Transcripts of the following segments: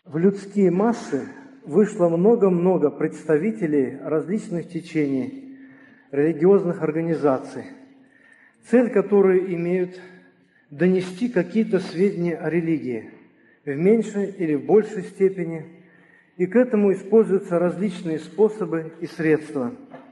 В людские массы вышло много-много представителей различных течений, религиозных организаций, цель которой имеют донести какие-то сведения о религии в меньшей или в большей степени, и к этому используются различные способы и средства.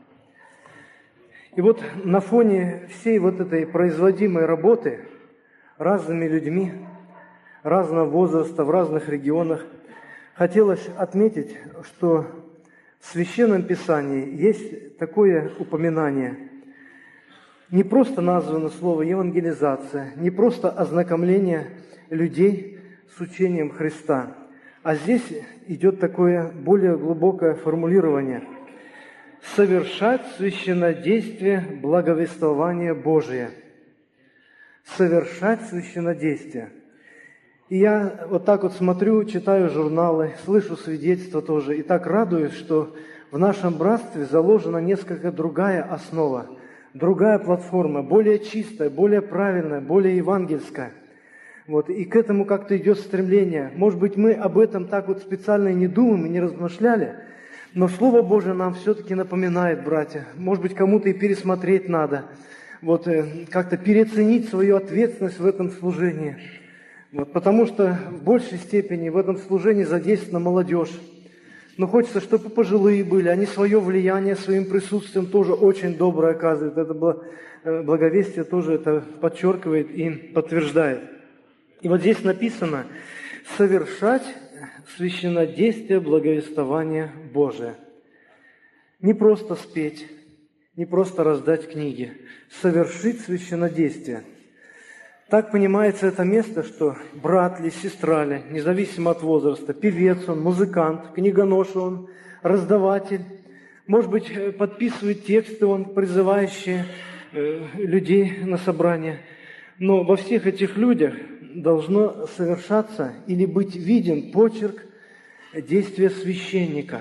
И вот на фоне всей вот этой производимой работы разными людьми, разного возраста, в разных регионах, хотелось отметить, что в Священном Писании есть такое упоминание. Не просто названо слово «евангелизация», не просто ознакомление людей с учением Христа, а здесь идет такое более глубокое формулирование – «совершать священнодействие благовествования Божия». Совершать священнодействие. И я вот так вот смотрю, читаю журналы, слышу свидетельства тоже, и так радуюсь, что в нашем братстве заложена несколько другая основа, другая платформа, более чистая, более правильная, более евангельская. Вот, и к этому как-то идет стремление. Может быть, мы об этом так вот специально и не думаем, и не размышляли, но Слово Божие нам все-таки напоминает, братья. Может быть, кому-то и пересмотреть надо, вот, как-то переоценить свою ответственность в этом служении. Вот, потому что в большей степени в этом служении задействована молодежь. Но хочется, чтобы пожилые были, они свое влияние, своим присутствием тоже очень доброе оказывают. Это благовестие тоже это подчеркивает и подтверждает. И вот здесь написано «совершать священнодействие благовествования Божия». Не просто спеть, не просто раздать книги, совершить священнодействие. Так понимается это место, что брат ли, сестра ли, независимо от возраста, певец он, музыкант, книгоноша он, раздаватель, может быть, подписывает тексты он, призывающие людей на собрание. Но во всех этих людях должно совершаться или быть виден почерк действия священника.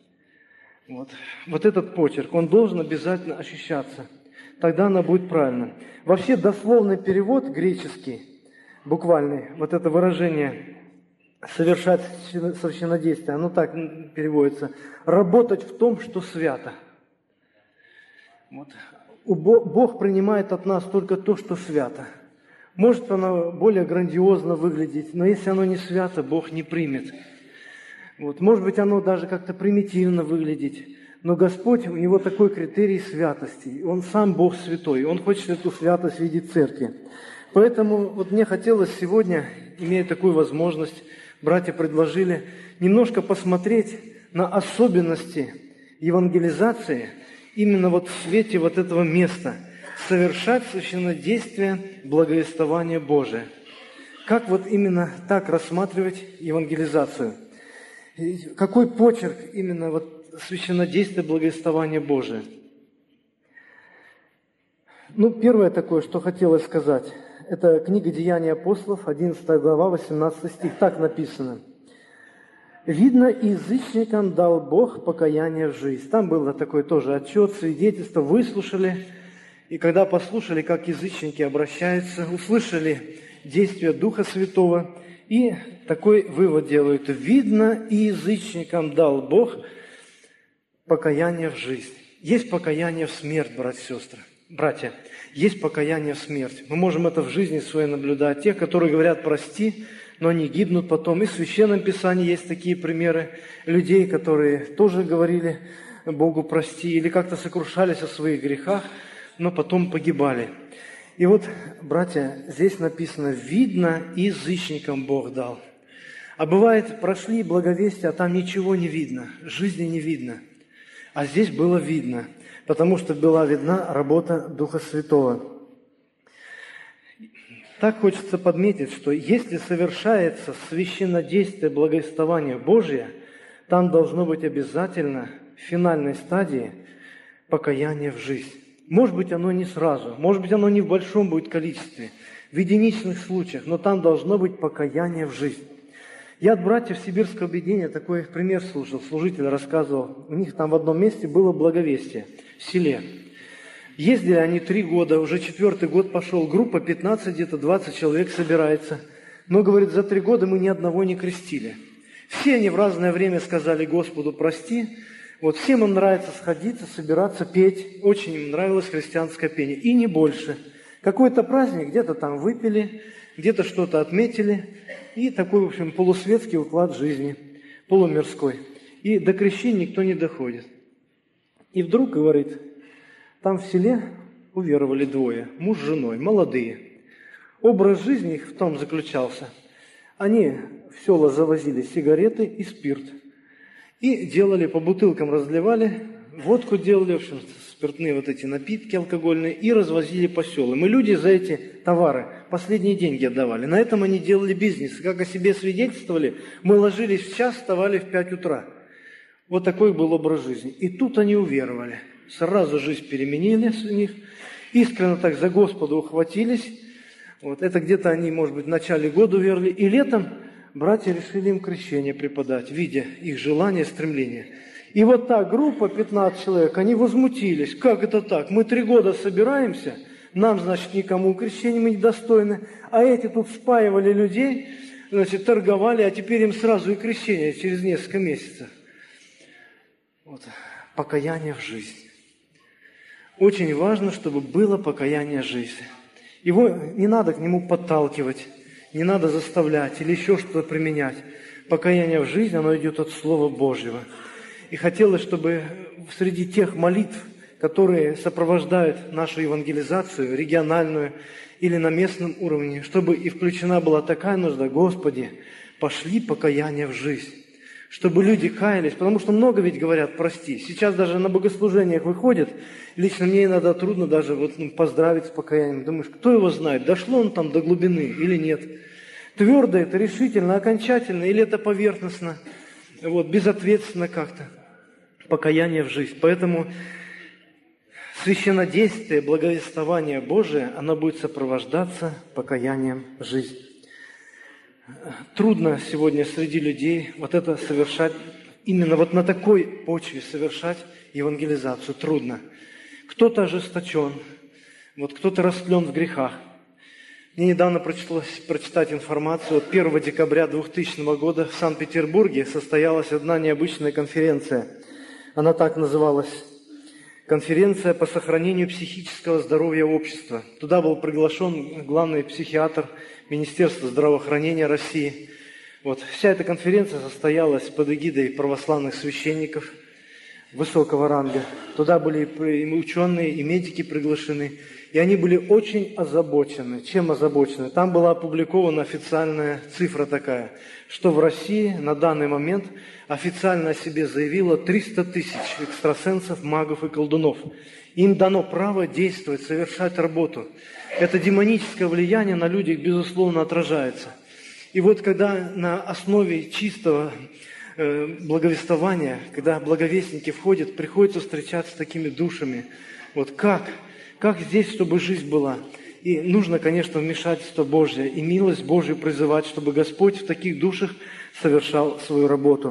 Вот этот почерк, он должен обязательно ощущаться. Тогда она будет правильно. Вообще дословный перевод греческий, буквальный, вот это выражение «совершать священнодействие», оно так переводится: «работать в том, что свято». Вот. Бог принимает от нас только то, что свято. Может оно более грандиозно выглядеть, но если оно не свято, Бог не примет. Вот. Может быть, оно даже как-то примитивно выглядеть. Но Господь, у Него такой критерий святости. Он сам Бог святой, Он хочет эту святость видеть в церкви. Поэтому вот мне хотелось сегодня, имея такую возможность, братья предложили, немножко посмотреть на особенности евангелизации именно вот в свете вот этого места. Совершать священнодействие благовествования Божия. Как вот именно так рассматривать евангелизацию? Какой почерк именно вот священнодействие благовествования Божия? Первое такое, что хотелось сказать, это книга «Деяния апостолов», 11 глава, 18 стих. Так написано. «Видно, язычникам дал Бог покаяние в жизнь». Там был такой тоже отчет, свидетельство, выслушали. И когда послушали, как язычники обращаются, услышали действия Духа Святого, и такой вывод делают. Видно, и язычникам дал Бог покаяние в жизнь. Есть покаяние в смерть, братья. Есть покаяние в смерть. Мы можем это в жизни своей наблюдать. Те, которые говорят «прости», но они гибнут потом. И в Священном Писании есть такие примеры людей, которые тоже говорили Богу «прости», или как-то сокрушались о своих грехах, но потом погибали. И вот, братья, здесь написано «видно, язычникам Бог дал». А бывает, прошли благовестия, а там ничего не видно, жизни не видно. А здесь было видно, потому что была видна работа Духа Святого. Так хочется подметить, что если совершается священнодействие благовествования Божия, там должно быть обязательно в финальной стадии покаяние в жизнь. Может быть, оно не сразу, может быть, оно не в большом будет количестве, в единичных случаях, но там должно быть покаяние в жизнь. Я от братьев Сибирского объединения такой пример слушал, служитель рассказывал. У них там в одном месте было благовестие в селе. Ездили они 3 года, уже 4-й год пошел, группа 15, где-то 20 человек собирается. Но, говорит, за 3 года мы ни одного не крестили. Все они в разное время сказали Господу «прости». Вот всем им нравится сходиться, собираться, петь. Очень им нравилось христианское пение. И не больше. Какой-то праздник, где-то там выпили, где-то что-то отметили. И такой, в общем, полусветский уклад жизни, полумирской. И до крещения никто не доходит. И вдруг, говорит, там в селе уверовали двое, муж с женой, молодые. Образ жизни их в том заключался. Они в села завозили сигареты и спирт. И делали, по бутылкам разливали, водку делали, в общем, спиртные вот эти напитки алкогольные, и развозили по селам. И люди за эти товары последние деньги отдавали. На этом они делали бизнес. Как о себе свидетельствовали, мы ложились в час, вставали в 5 утра. Вот такой был образ жизни. И тут они уверовали. Сразу жизнь переменили у них, искренне так за Господа ухватились. Вот это где-то они, может быть, в начале года уверовали. И летом братья решили им крещение преподать, видя их желание, стремление. И вот та группа, 15 человек, они возмутились. Как это так? Мы 3 года собираемся, нам, значит, никому крещения мы недостойны, а эти тут спаивали людей, значит, торговали, а теперь им сразу и крещение через несколько месяцев. Вот. Покаяние в жизни. Очень важно, чтобы было покаяние в жизни. Его не надо к нему подталкивать, не надо заставлять или еще что-то применять. Покаяние в жизни, оно идет от Слова Божьего. И хотелось, чтобы среди тех молитв, которые сопровождают нашу евангелизацию, региональную или на местном уровне, чтобы и включена была такая нужда: Господи, пошли покаяние в жизнь. Чтобы люди каялись, потому что много ведь говорят «прости». Сейчас даже на богослужениях выходят, лично мне иногда трудно даже поздравить с покаянием. Думаешь, кто его знает, дошло он там до глубины или нет. Твердо это, решительно, окончательно, или это поверхностно, вот, безответственно как-то. Покаяние в жизнь. Поэтому священнодействие, благовествование Божие, оно будет сопровождаться покаянием в жизнь. Трудно сегодня среди людей вот это совершать, именно вот на такой почве совершать евангелизацию. Трудно. Кто-то ожесточен, вот кто-то растлен в грехах. Мне недавно пришлось прочитать информацию. Вот 1 декабря 2000 года в Санкт-Петербурге состоялась одна необычная конференция. Она так называлась: «Конференция по сохранению психического здоровья общества». Туда был приглашен главный психиатр Министерства здравоохранения России. Вот. Вся эта конференция состоялась под эгидой православных священников высокого ранга. Туда были и ученые, и медики приглашены. И они были очень озабочены. Чем озабочены? Там была опубликована официальная цифра такая, что в России на данный момент официально о себе заявило 300 тысяч экстрасенсов, магов и колдунов. Им дано право действовать, совершать работу. Это демоническое влияние на людях, безусловно, отражается. И вот когда на основе чистого благовествования, когда благовестники входят, приходится встречаться с такими душами. Вот как здесь, чтобы жизнь была? И нужно, конечно, вмешательство Божье и милость Божью призывать, чтобы Господь в таких душах совершал свою работу.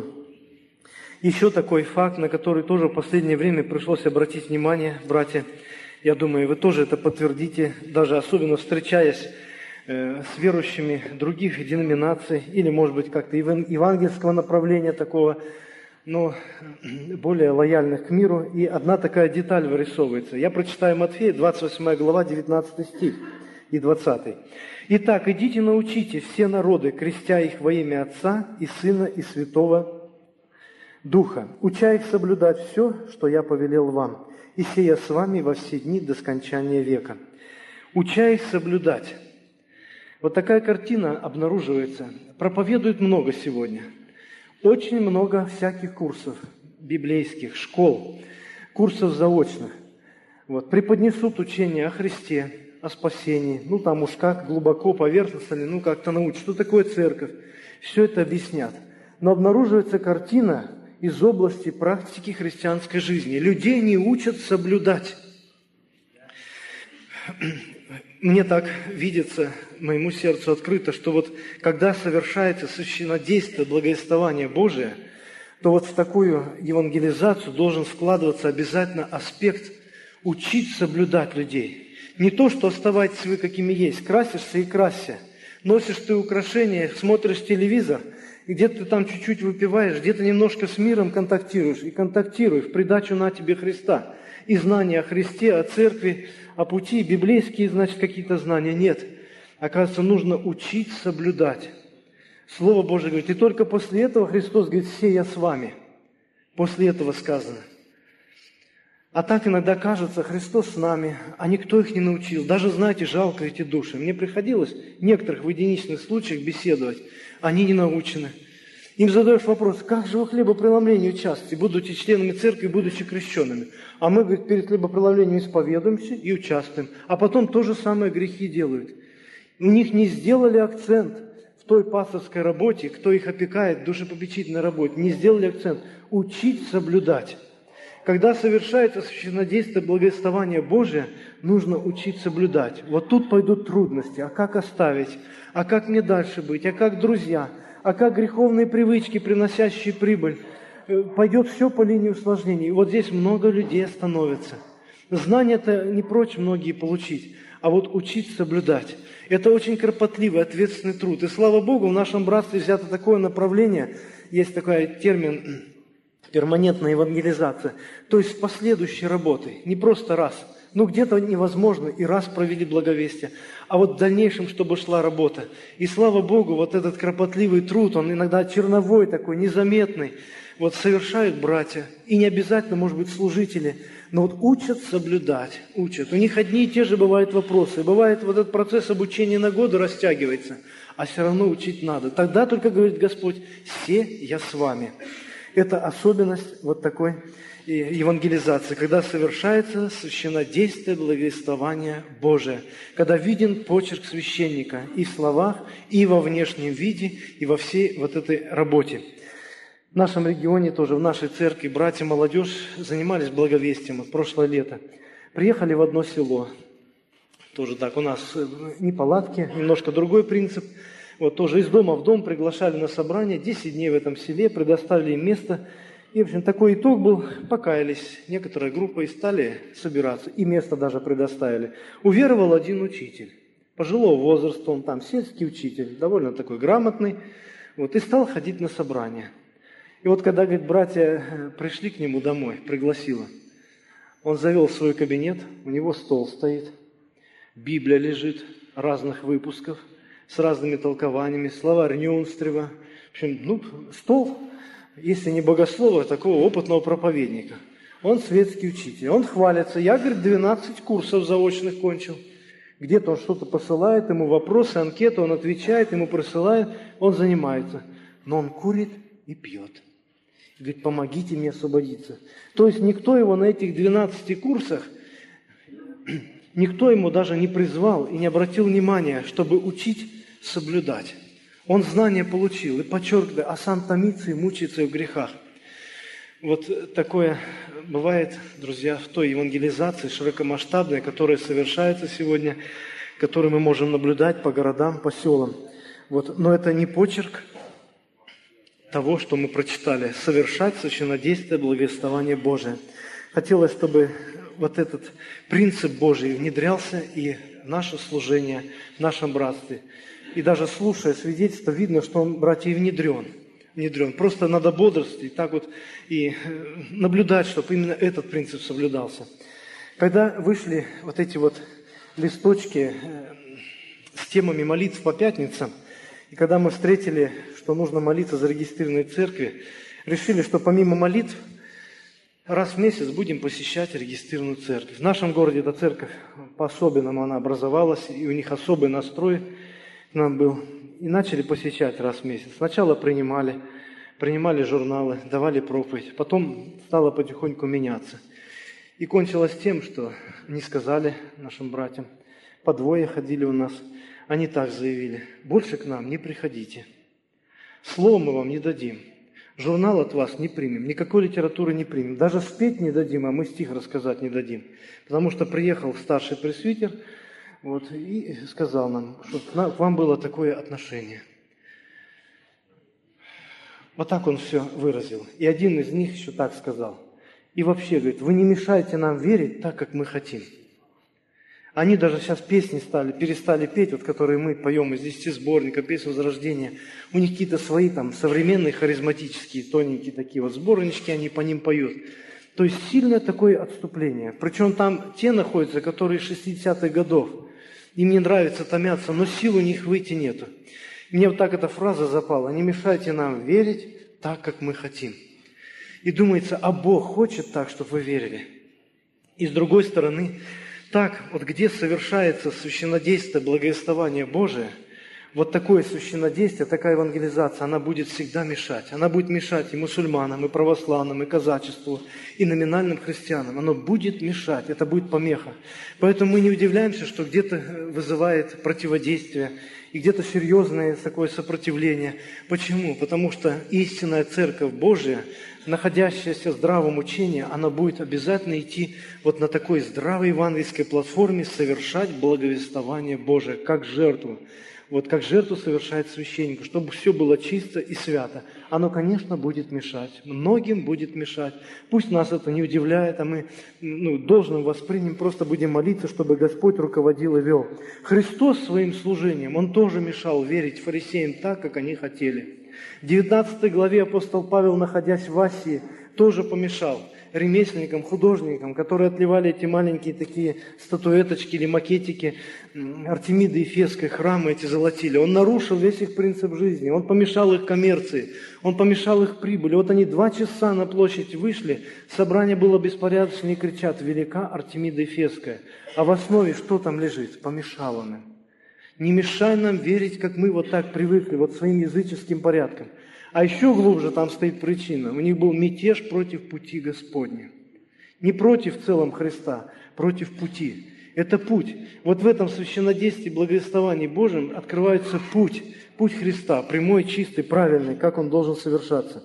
Еще такой факт, на который тоже в последнее время пришлось обратить внимание, братья. Я думаю, вы тоже это подтвердите, даже особенно встречаясь с верующими других деноминаций или, может быть, как-то евангельского направления такого, но более лояльных к миру. И одна такая деталь вырисовывается. Я прочитаю Матфея, 28 глава, 19 стих и 20. «Итак, идите научите все народы, крестя их во имя Отца и Сына и Святого Духа, уча их соблюдать все, что я повелел вам, и сея с вами во все дни до скончания века». Уча их соблюдать. Вот такая картина обнаруживается. Проповедуют много сегодня. Очень много всяких курсов библейских, школ, курсов заочных. Вот, преподнесут учение о Христе, о спасении. Ну, там уж как глубоко, поверхностно ли, как-то научат. Что такое церковь? Все это объяснят. Но обнаруживается картина из области практики христианской жизни. Людей не учат соблюдать. Мне так видится, моему сердцу открыто, что вот когда совершается священнодействие, благовествование Божие, то вот в такую евангелизацию должен вкладываться обязательно аспект учить соблюдать людей. Не то, что оставайтесь вы какими есть, красишься и красься, носишь ты украшения, смотришь телевизор Где-то ты там чуть-чуть выпиваешь, где-то немножко с миром контактируешь, и контактируешь, в придачу на тебе Христа. И знания о Христе, о церкви, о пути, библейские, значит, какие-то знания. Нет. Оказывается, нужно учить соблюдать. Слово Божие говорит, и только после этого Христос говорит, «Се я с вами». После этого сказано. А так иногда кажется, Христос с нами, а никто их не научил. Даже, знаете, жалко эти души. Мне приходилось в некоторых в единичных случаях беседовать. Они не научены. Им задаешь вопрос, как же вы хлебопреломлению участвуете, будучи членами церкви, будучи крещенными? А мы, говорит, перед хлебопреломлением исповедуемся и участвуем. А потом то же самое грехи делают. У них не сделали акцент в той пасторской работе, кто их опекает, душепопечительной работе. Не сделали акцент. Учить соблюдать. Когда совершается священнодействие благовествования Божия, нужно учить соблюдать. Вот тут пойдут трудности. А как оставить? А как мне дальше быть? А как друзья? А как греховные привычки, приносящие прибыль? Пойдет все по линии усложнений. И вот здесь много людей остановятся. Знания-то не прочь многие получить, а вот учить соблюдать. Это очень кропотливый, ответственный труд. И слава Богу, в нашем братстве взято такое направление, есть такой термин перманентная евангелизация, то есть с последующей работой, не просто раз. Ну, где-то невозможно, и раз провели благовестие, а вот в дальнейшем, чтобы шла работа. И слава Богу, вот этот кропотливый труд, он иногда черновой такой, незаметный, вот совершают братья, и не обязательно, может быть, служители, но вот учат соблюдать, учат. У них одни и те же бывают вопросы, бывает вот этот процесс обучения на годы растягивается, а все равно учить надо. Тогда только говорит Господь, «Се я с вами». Это особенность вот такой евангелизации, когда совершается священнодействие благовествования Божия, когда виден почерк священника и в словах, и во внешнем виде, и во всей вот этой работе. В нашем регионе тоже, в нашей церкви, братья, молодежь занимались благовестием в прошлое лето. Приехали в одно село. Тоже так, у нас не палатки, немножко другой принцип. Вот тоже из дома в дом приглашали на собрание, 10 дней в этом селе, предоставили им место. И, в общем, такой итог был, покаялись некоторая группа и стали собираться. И место даже предоставили. Уверовал один учитель, пожилого возраста, он там сельский учитель, довольно такой грамотный, вот, и стал ходить на собрания. И вот когда, говорит, братья пришли к нему домой, пригласила, он завел свой кабинет, у него стол стоит, Библия лежит разных выпусков, с разными толкованиями, словарь Нюнстрева. В общем, стол, если не богослова, такого опытного проповедника. Он светский учитель. Он хвалится. Я, говорит, 12 курсов заочных кончил. Где-то он что-то посылает, ему вопросы, анкету, он отвечает, ему присылает, он занимается. Но он курит и пьет. Говорит, помогите мне освободиться. То есть никто его на этих 12 курсах, никто ему даже не призвал и не обратил внимания, чтобы учить соблюдать. Он знания получил и подчеркивает, а сам томится и мучается в грехах. Вот такое бывает, друзья, в той евангелизации широкомасштабной, которая совершается сегодня, которую мы можем наблюдать по городам, по селам. Вот. Но это не почерк того, что мы прочитали. Совершать священнодействие благовествования Божия. Хотелось, чтобы вот этот принцип Божий внедрялся и в наше служение, в нашем братстве. И даже слушая свидетельство, видно, что он, братья, и внедрен. Просто надо бодрствовать, так вот и наблюдать, чтобы именно этот принцип соблюдался. Когда вышли вот эти вот листочки с темами молитв по пятницам, и когда мы встретили, что нужно молиться за регистрированные церкви, решили, что помимо молитв, раз в месяц будем посещать регистрированную церковь. В нашем городе эта церковь по-особенному она образовалась, и у них особый настрой к нам был. И начали посещать раз в месяц. Сначала принимали журналы, давали проповедь. Потом стало потихоньку меняться. И кончилось тем, что не сказали нашим братьям. По двое ходили у нас. Они так заявили: больше к нам не приходите. Слово мы вам не дадим. Журнал от вас не примем. Никакой литературы не примем. Даже спеть не дадим, а мы стих рассказать не дадим. Потому что приехал старший пресвитер, вот, и сказал нам, что к вам было такое отношение. Вот так он все выразил. И один из них еще так сказал. И вообще, говорит, вы не мешайте нам верить так, как мы хотим. Они даже сейчас песни перестали петь, вот, которые мы поем из 10 сборников, песен Возрождения. У них какие-то свои там современные, харизматические, тоненькие такие вот сборнички, они по ним поют. То есть сильное такое отступление. Причем там те находятся, которые 60-х годов. Им не нравится, томятся, но сил у них выйти нету. Мне вот так эта фраза запала. Не мешайте нам верить так, как мы хотим. И думается, а Бог хочет так, чтобы вы верили. И с другой стороны, так, вот где совершается священнодействие, благовествование Божие, вот такое священнодействие, такая евангелизация, она будет всегда мешать. Она будет мешать и мусульманам, и православным, и казачеству, и номинальным христианам. Оно будет мешать, это будет помеха. Поэтому мы не удивляемся, что где-то вызывает противодействие, и где-то серьезное такое сопротивление. Почему? Потому что истинная Церковь Божия, находящаяся в здравом учении, она будет обязательно идти вот на такой здравой евангельской платформе, совершать благовествование Божие, как жертву. Вот как жертву совершает священник, чтобы все было чисто и свято. Оно, конечно, будет мешать. Многим будет мешать. Пусть нас это не удивляет, а мы должным воспримем, просто будем молиться, чтобы Господь руководил и вел. Христос своим служением, Он тоже мешал верить фарисеям так, как они хотели. В 19 главе апостол Павел, находясь в Асии, тоже помешал ремесленникам, художникам, которые отливали эти маленькие такие статуэточки или макетики Артемиды Ефесской, храмы эти золотили. Он нарушил весь их принцип жизни, он помешал их коммерции, он помешал их прибыли. Вот они 2 часа на площадь вышли, собрание было беспорядочное, и кричат: «Велика Артемида Ефесская». А в основе что там лежит? Помешал он им. Не мешай нам верить, как мы вот так привыкли, вот своим языческим порядком. А еще глубже там стоит причина. У них был мятеж против пути Господня. Не против в целом Христа, против пути. Это путь. Вот в этом священнодействии, благовествовании Божьем открывается путь. Путь Христа, прямой, чистый, правильный, как он должен совершаться.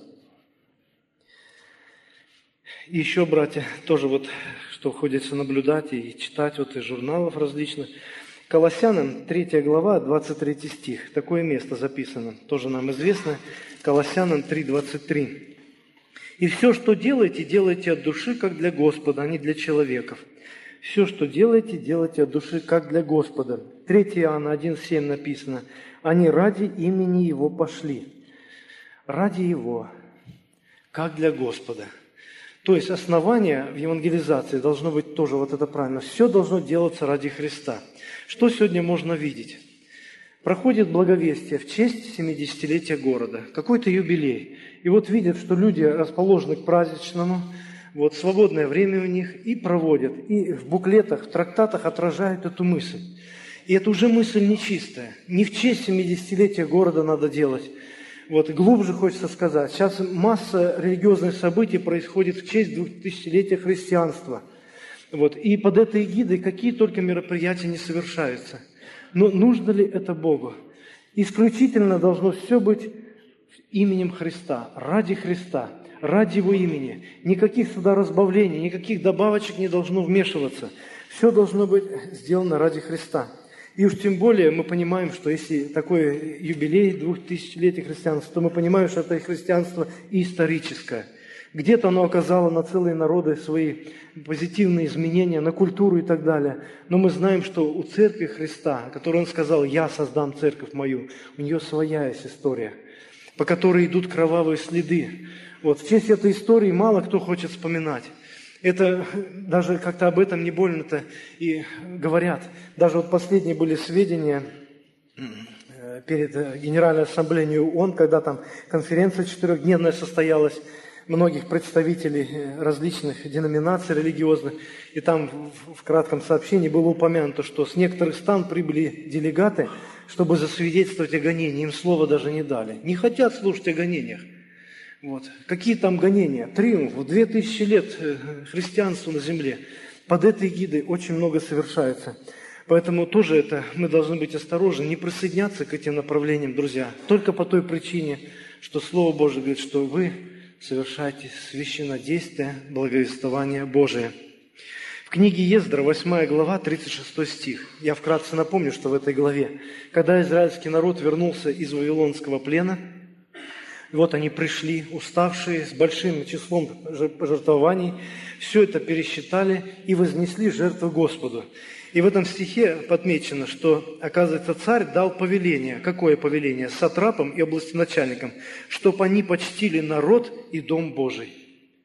И еще, братья, тоже вот, что ходится наблюдать и читать вот из журналов различных. Колоссянам 3 глава, 23 стих. Такое место записано, тоже нам известно. Колоссянам 3:23. «И все, что делаете, делайте от души, как для Господа, а не для человеков. Все, что делаете, делайте от души, как для Господа». 3 Иоанна 1:7 написано: «Они ради имени Его пошли». Ради Его, как для Господа. То есть основание в евангелизации должно быть тоже вот это правильно. Все должно делаться ради Христа. Что сегодня можно видеть? Проходит благовестие в честь 70-летия города, какой-то юбилей. И вот видят, что люди расположены к праздничному, вот свободное время у них, и проводят. И в буклетах, в трактатах отражают эту мысль. И это уже мысль нечистая. Не в честь 70-летия города надо делать. Вот, глубже хочется сказать. Сейчас масса религиозных событий происходит в честь 2000-летия христианства. Вот, и под этой эгидой какие только мероприятия не совершаются. Но нужно ли это Богу? Исключительно должно все быть именем Христа, ради Христа, ради Его имени. Никаких сюда разбавлений, никаких добавочек не должно вмешиваться. Все должно быть сделано ради Христа. И уж тем более мы понимаем, что если такой юбилей 2000-летия христианства, то мы понимаем, что это христианство и историческое. Где-то оно оказало на целые народы свои позитивные изменения, на культуру и так далее. Но мы знаем, что у Церкви Христа, о которой Он сказал: «Я создам церковь мою», у нее своя есть история, по которой идут кровавые следы. Вот, в честь этой истории мало кто хочет вспоминать. Это даже как-то об этом не больно-то и говорят. Даже вот последние были сведения перед Генеральной Ассамблеей ООН, когда там конференция 4-дневная состоялась, многих представителей различных деноминаций религиозных, и там в кратком сообщении было упомянуто, что с некоторых стран прибыли делегаты, чтобы засвидетельствовать о гонении, им слова даже не дали. Не хотят слушать о гонениях. Вот. Какие там гонения? Триумф, 2000 лет христианству на земле. Под этой эгидой очень много совершается. Поэтому тоже это мы должны быть осторожны, не присоединяться к этим направлениям, друзья. Только по той причине, что Слово Божие говорит, что вы совершаете священнодействие, благовествование Божие. В книге Ездра, 8 глава, 36 стих. Я вкратце напомню, что в этой главе, когда израильский народ вернулся из Вавилонского плена, и вот они пришли, уставшие, с большим числом пожертвований, все это пересчитали и вознесли жертву Господу. И в этом стихе подмечено, что, оказывается, царь дал повеление. Какое повеление? Сатрапам и областеначальникам, чтобы они почтили народ и Дом Божий.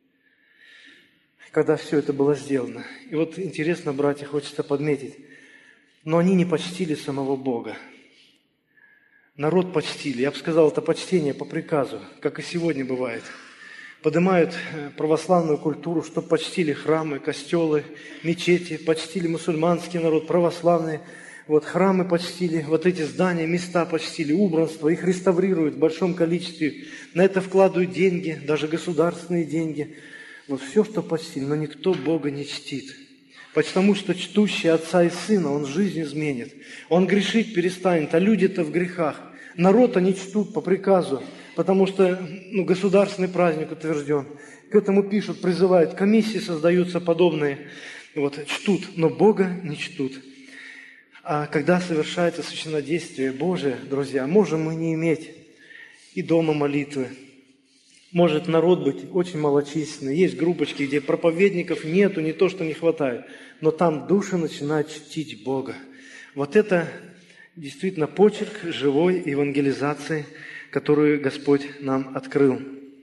Когда все это было сделано. И вот интересно, братья, хочется подметить, но они не почтили самого Бога. Народ почтили. Я бы сказал, это почтение по приказу, как и сегодня бывает. Поднимают православную культуру, чтобы почтили храмы, костелы, мечети, почтили мусульманский народ, православные. Вот храмы почтили, вот эти здания, места почтили, убранство, их реставрируют в большом количестве. На это вкладывают деньги, даже государственные деньги. Вот все, что почтили, но никто Бога не чтит. Потому что чтущий Отца и Сына, он жизнь изменит. Он грешить перестанет, а люди-то в грехах. Народ они чтут по приказу, потому что государственный праздник утвержден. К этому пишут, призывают, комиссии создаются подобные. Вот, чтут, но Бога не чтут. А когда совершается священнодействие Божие, друзья, можем мы не иметь и дома молитвы. Может народ быть очень малочисленный. Есть группочки, где проповедников нету, не то, что не хватает. Но там души начинают чтить Бога. Вот это действительно почерк живой евангелизации, которую Господь нам открыл.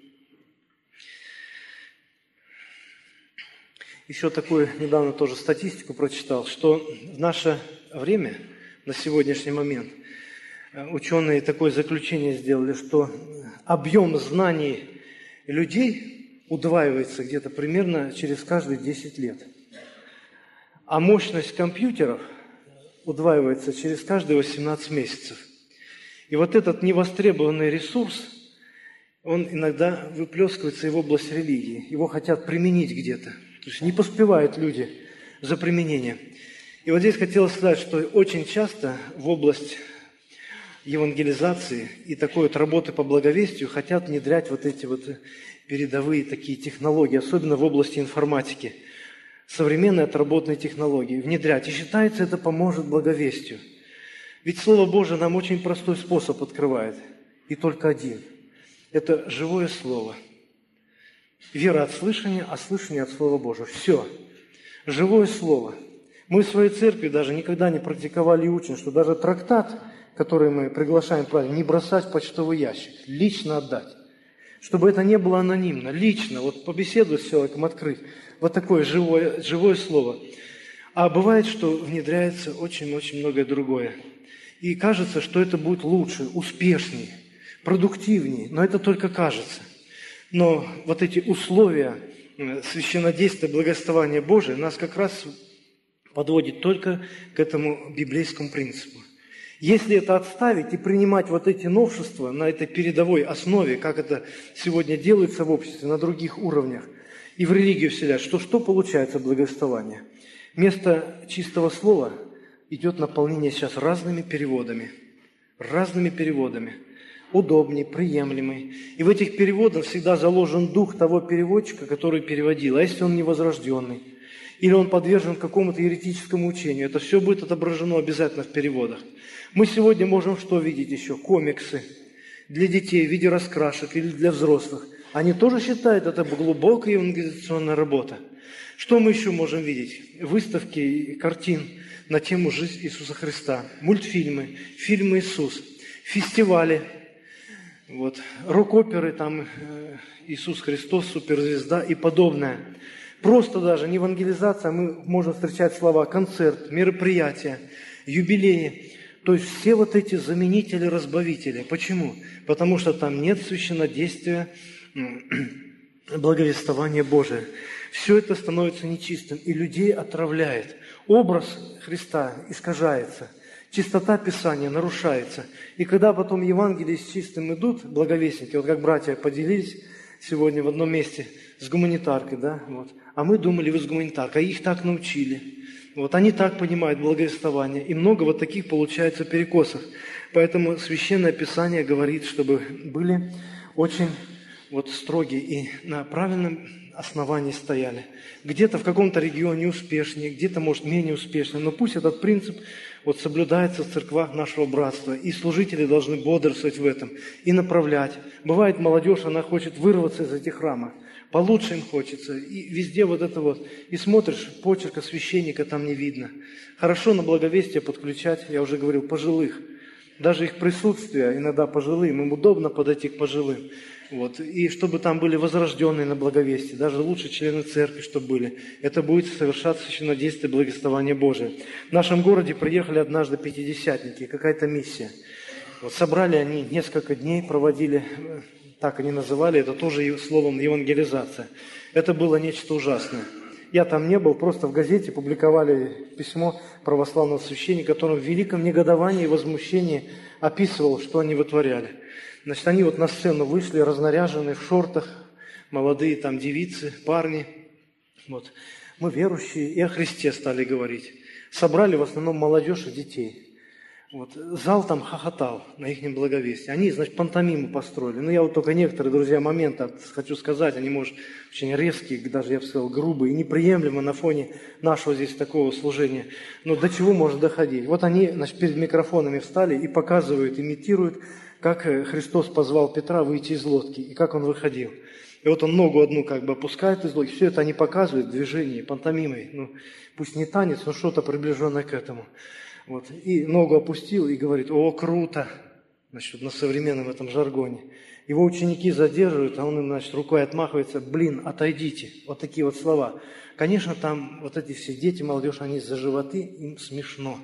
Еще такую недавно тоже статистику прочитал, что в наше время, на сегодняшний момент, ученые такое заключение сделали, что объем знаний людей удваивается где-то примерно через каждые 10 лет. А мощность компьютеров удваивается через каждые 18 месяцев. И вот этот невостребованный ресурс, он иногда выплескивается и в область религии. Его хотят применить где-то. То есть не поспевают люди за применением. И вот здесь хотелось сказать, что очень часто в область евангелизации и такой вот работы по благовестию хотят внедрять вот эти вот передовые такие технологии, особенно в области информатики. Современные отработанные технологии внедрять. И считается, это поможет благовестию. Ведь Слово Божие нам очень простой способ открывает. И только один. Это живое Слово. Вера от слышания, а слышание от Слова Божьего. Все. Живое Слово. Мы в своей церкви даже никогда не практиковали и учим, что даже трактат, который мы приглашаем правильно, не бросать в почтовый ящик, лично отдать. Чтобы это не было анонимно, лично, вот побеседовать с человеком, открыть. Вот такое живое слово. А бывает, что внедряется очень-очень многое другое. И кажется, что это будет лучше, успешнее, продуктивнее. Но это только кажется. Но вот эти условия священнодействия, благовествования Божия нас как раз подводит только к этому библейскому принципу. Если это отставить и принимать вот эти новшества на этой передовой основе, как это сегодня делается в обществе, на других уровнях, и в религию вселять, что получается благовествование? Вместо чистого слова идет наполнение сейчас разными переводами. Удобный, приемлемый. И в этих переводах всегда заложен дух того переводчика, который переводил. А если он невозрожденный? Или он подвержен какому-то еретическому учению? Это все будет отображено обязательно в переводах. Мы сегодня можем что видеть еще? Комиксы для детей в виде раскрашек или для взрослых. Они тоже считают, это глубокая евангелизационная работа. Что мы еще можем видеть? Выставки картин на тему «Жизнь Иисуса Христа», мультфильмы, фильмы «Иисус», фестивали, вот, рок-оперы, там «Иисус Христос», «Суперзвезда» и подобное. Просто даже не евангелизация, мы можем встречать слова «концерт», «мероприятия», «юбилеи». То есть все вот эти заменители, разбавители. Почему? Потому что там нет священнодействия, благовествования Божия. Все это становится нечистым, и людей отравляет. Образ Христа искажается, чистота Писания нарушается. И когда потом Евангелие с чистым идут, благовестники, вот как братья поделились сегодня в одном месте с гуманитаркой, да, вот. А мы думали, вы с гуманитаркой, а их так научили. Вот, они так понимают благовествование. И много вот таких получается перекосов. Поэтому Священное Писание говорит, чтобы были очень вот строгие и на правильном основании стояли. Где-то в каком-то регионе успешнее, где-то, может, менее успешнее. Но пусть этот принцип вот соблюдается в церквах нашего братства, и служители должны бодрствовать в этом и направлять. Бывает, молодежь, она хочет вырваться из этих рамок, получше им хочется, и везде вот это вот, и смотришь, почерка священника там не видно. Хорошо на благовестие подключать, я уже говорил, пожилых, даже их присутствие иногда пожилым, им удобно подойти к пожилым. Вот. И чтобы там были возрожденные на благовестии, даже лучше члены церкви, чтобы были. Это будет совершаться священнодействие благословения Божия. В нашем городе приехали однажды пятидесятники, какая-то миссия. Вот собрали они, несколько дней проводили, так они называли, это тоже словом евангелизация. Это было нечто ужасное. Я там не был, просто в газете публиковали письмо православного священника, который в великом негодовании и возмущении описывал, что они вытворяли. Значит, они вот на сцену вышли, разнаряженные в шортах, молодые там девицы, парни. Вот. Мы верующие и о Христе стали говорить. Собрали в основном молодежь и детей. Вот. Зал там хохотал на их благовестии. Они, значит, пантомиму построили. Ну, я вот только некоторые, друзья, моменты хочу сказать. Они, может, очень резкие, даже, я бы сказал, грубые и неприемлемы на фоне нашего здесь такого служения. Но до чего может доходить? Вот они, значит, перед микрофонами встали и показывают, имитируют, как Христос позвал Петра выйти из лодки, и как он выходил. И вот он ногу одну как бы опускает из лодки, все это они показывают в движении, пантомимой. Ну, пусть не танец, но что-то приближенное к этому. Вот. И ногу опустил и говорит: «О, круто!» Значит, на современном этом жаргоне. Его ученики задерживают, а он им, значит, рукой отмахивается: «Блин, отойдите!» Вот такие вот слова. Конечно, там вот эти все дети, молодежь, они за животы, им смешно.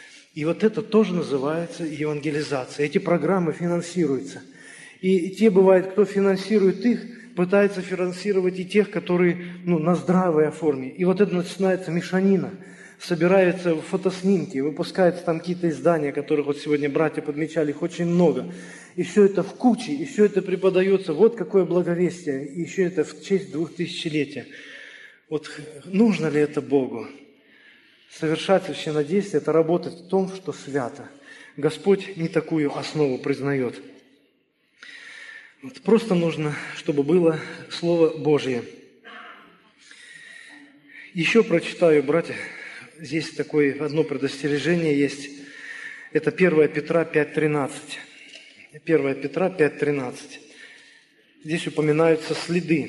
И вот это тоже называется евангелизация. Эти программы финансируются. И те, бывает, кто финансирует их, пытается финансировать и тех, которые на здравой форме. И вот это начинается мешанина. Собираются фотоснимки, выпускаются там какие-то издания, которых вот сегодня братья подмечали, их очень много. И все это в куче, и все это преподается. Вот какое благовестие, и еще это в честь 2000-летия. Вот нужно ли это Богу? Совершать священнодействие – это работать в том, что свято. Господь не такую основу признает. Вот просто нужно, чтобы было Слово Божье. Еще прочитаю, братья, здесь такое одно предостережение есть. Это 1 Петра 5:13. 1 Петра 5:13. Здесь упоминаются следы.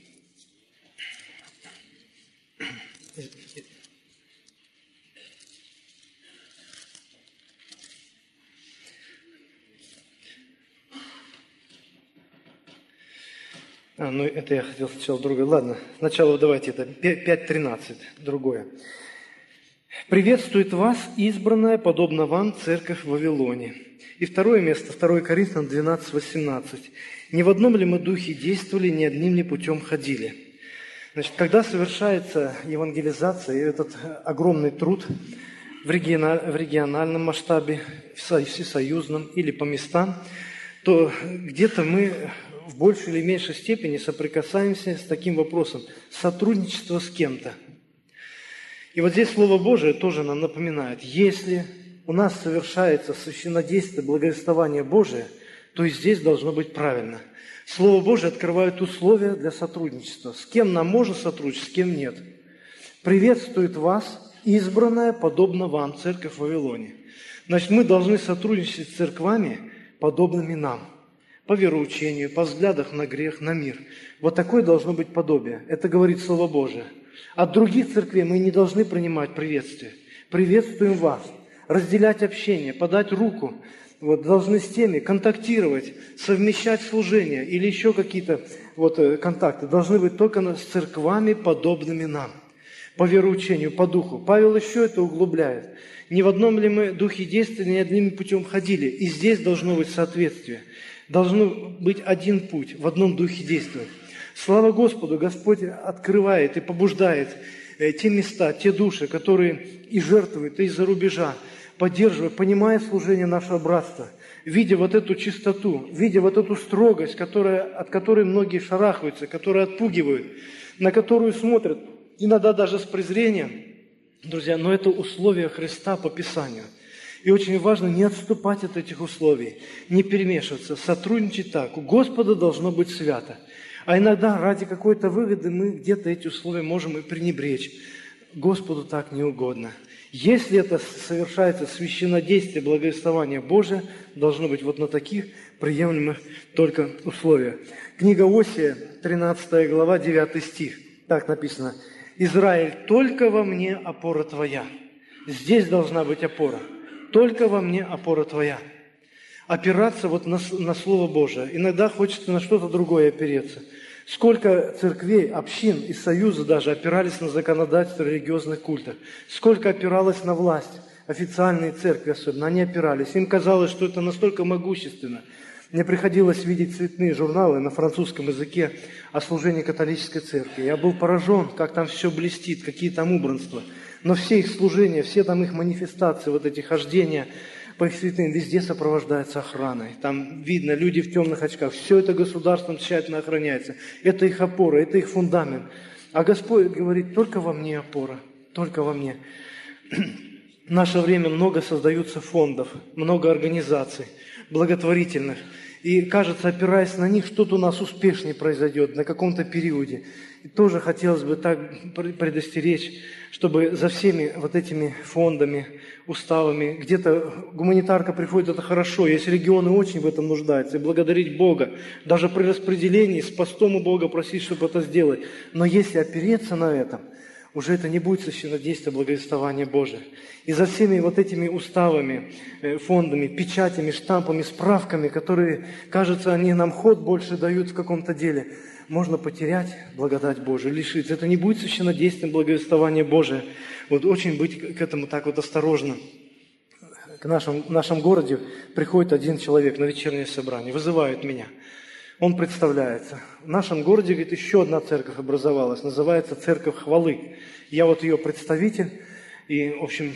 Это я хотел сначала другое. Ладно, сначала давайте это 5:13, другое. «Приветствует вас избранная, подобно вам, церковь в Вавилоне». И второе место, 2 Коринфянам 12:18. «Не в одном ли мы духе действовали, не одним ли путем ходили?» Значит, когда совершается евангелизация, этот огромный труд в региональном масштабе, всесоюзном или по местам, то где-то мы в большей или меньшей степени соприкасаемся с таким вопросом – сотрудничество с кем-то. И вот здесь Слово Божие тоже нам напоминает, если у нас совершается священнодействие, благовествование Божие, то и здесь должно быть правильно. Слово Божие открывает условия для сотрудничества. С кем нам можно сотрудничать, с кем нет. «Приветствует вас избранная, подобно вам, церковь в Вавилоне». Значит, мы должны сотрудничать с церквами, подобными нам. По вероучению, по взглядах на грех, на мир. Вот такое должно быть подобие. Это говорит Слово Божие. От других церквей мы не должны принимать приветствие. Приветствуем вас. Разделять общение, подать руку. Вот, должны с теми контактировать, совмещать служения или еще какие-то контакты. Должны быть только с церквами, подобными нам. По вероучению, по духу. Павел еще это углубляет. Не в одном ли мы духе действовали, не одним путем ходили. И здесь должно быть соответствие. Должно быть один путь, в одном духе действовать. Слава Господу, Господь открывает и побуждает те места, те души, которые и жертвуют, и из-за рубежа, поддерживая, понимая служение нашего братства, видя вот эту чистоту, видя вот эту строгость, от которой многие шарахаются, которые отпугивают, на которую смотрят, иногда даже с презрением. Друзья, но это условия Христа по Писанию. И очень важно не отступать от этих условий, не перемешиваться, сотрудничать так. У Господа должно быть свято. А иногда ради какой-то выгоды мы где-то эти условия можем и пренебречь. Господу так не угодно. Если это совершается священнодействие, благовествования Божия, должно быть вот на таких приемлемых только условиях. Книга Осия, 13 глава, 9 стих. Так написано. «Израиль, только во мне опора твоя». Здесь должна быть опора. Только во мне опора твоя. Опираться вот на Слово Божие. Иногда хочется на что-то другое опереться. Сколько церквей, общин и союза даже опирались на законодательство религиозных культов. Сколько опиралось на власть, официальные церкви особенно, они опирались. Им казалось, что это настолько могущественно. Мне приходилось видеть цветные журналы на французском языке о служении католической церкви. Я был поражен, как там все блестит, какие там убранства. Но все их служения, все там их манифестации, вот эти хождения по их святым, везде сопровождается охраной. Там видно, люди в темных очках. Все это государством тщательно охраняется. Это их опора, это их фундамент. А Господь говорит, только во мне опора, только во мне. В наше время много создаются фондов, много организаций благотворительных. И кажется, опираясь на них, что-то у нас успешнее произойдет на каком-то периоде. И тоже хотелось бы так предостеречь, чтобы за всеми вот этими фондами, уставами, где-то гуманитарка приходит, это хорошо, есть регионы очень в этом нуждаются, и благодарить Бога, даже при распределении с постом у Бога просить, чтобы это сделать. Но если опереться на этом, уже это не будет священнодействие благовествования Божия. И за всеми вот этими уставами, фондами, печатями, штампами, справками, которые, кажется, они нам ход больше дают в каком-то деле, можно потерять благодать Божию, лишиться. Это не будет священнодействием благовествования Божия. Вот очень быть к этому так вот осторожным. В нашем городе приходит один человек на вечернее собрание, вызывает меня. Он представляется. В нашем городе, говорит, еще одна церковь образовалась, называется Церковь Хвалы. Я вот ее представитель, и, в общем,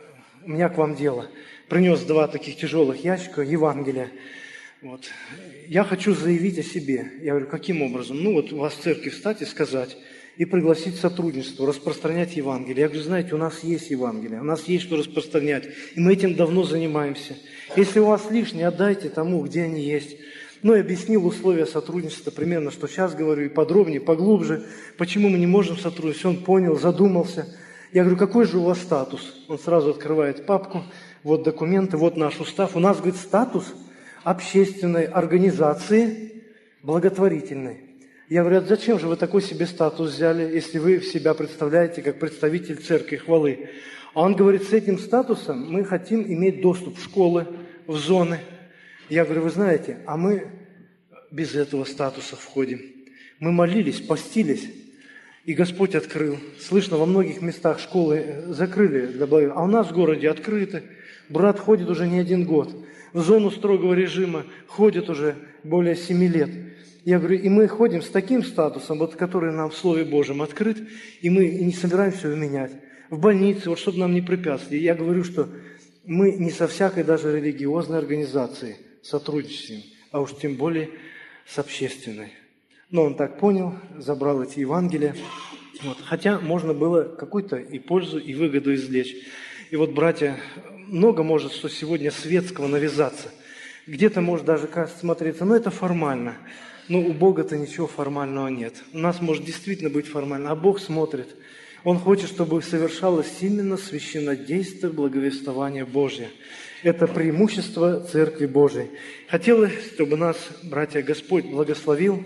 у меня к вам дело. Принес 2 таких тяжелых ящика Евангелия. Вот. Я хочу заявить о себе. Я говорю, каким образом? Ну вот у вас в церкви встать и сказать, и пригласить сотрудничество, распространять Евангелие. Я говорю, знаете, у нас есть Евангелие, у нас есть что распространять, и мы этим давно занимаемся. Если у вас лишнее, отдайте тому, где они есть. Ну и объяснил условия сотрудничества, примерно, что сейчас говорю, и подробнее, поглубже, почему мы не можем сотрудничать. Он понял, задумался. Я говорю, какой же у вас статус? Он сразу открывает папку, вот документы, вот наш устав. У нас, говорит, статус общественной организации благотворительной. Я говорю, а зачем же вы такой себе статус взяли, если вы себя представляете как представитель Церкви Хвалы? А он говорит, с этим статусом мы хотим иметь доступ в школы, в зоны. Я говорю, вы знаете, а мы без этого статуса входим. Мы молились, постились, и Господь открыл. Слышно, во многих местах школы закрыли для благовестия, а у нас в городе открыты. Брат ходит уже не 1 год. В зону строгого режима ходит уже более 7 лет. Я говорю, и мы ходим с таким статусом, вот, который нам в Слове Божьем открыт, и мы не собираемся его менять. В больнице, вот чтобы нам не препятствовали. Я говорю, что мы не со всякой даже религиозной организацией сотрудничаем, а уж тем более с общественной. Но он так понял, забрал эти Евангелия. Вот. Хотя можно было какую-то и пользу, и выгоду извлечь. И вот, братья, много может, что сегодня светского навязаться. Где-то может даже кажется смотреться, но это формально. Но у Бога-то ничего формального нет. У нас может действительно быть формально, а Бог смотрит. Он хочет, чтобы совершалось именно священнодействие благовествования Божия. Это преимущество Церкви Божией. Хотелось, чтобы нас, братья, Господь благословил,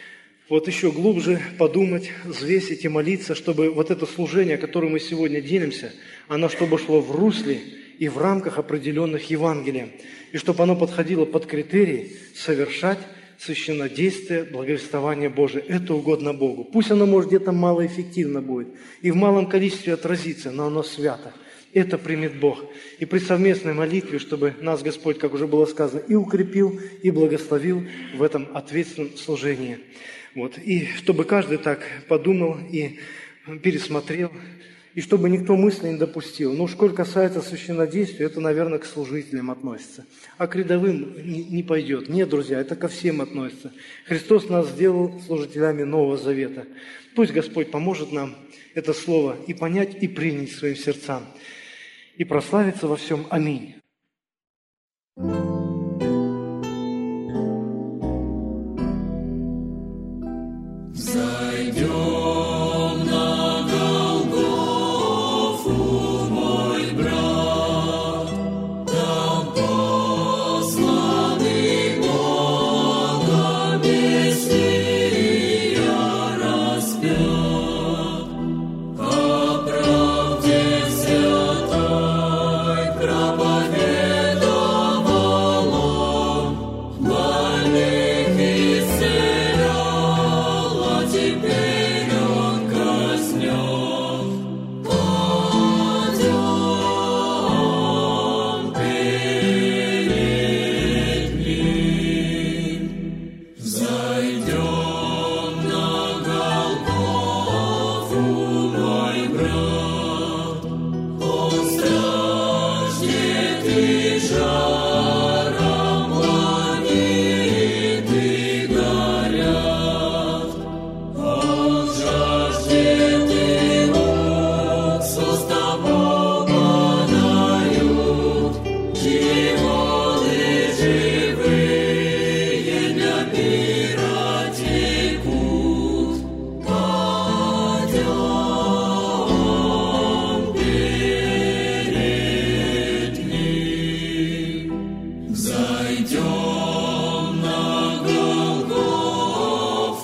вот еще глубже подумать, взвесить и молиться, чтобы вот это служение, которым мы сегодня делимся, оно чтобы шло в русле и в рамках определенных Евангелием, и чтобы оно подходило под критерии совершать священнодействие, благовествование Божие. Это угодно Богу. Пусть оно, может, где-то малоэффективно будет и в малом количестве отразится, но оно свято. Это примет Бог. И при совместной молитве, чтобы нас Господь, как уже было сказано, и укрепил, и благословил в этом ответственном служении. Вот. И чтобы каждый так подумал и пересмотрел, и чтобы никто мысли не допустил. Но уж коль касается священнодействия, это, наверное, к служителям относится. А к рядовым не пойдет. Нет, друзья, это ко всем относится. Христос нас сделал служителями Нового Завета. Пусть Господь поможет нам это слово и понять, и принять своим сердцам. И прославиться во всем. Аминь. Зайдем на Голгофу, мой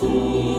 Иисус.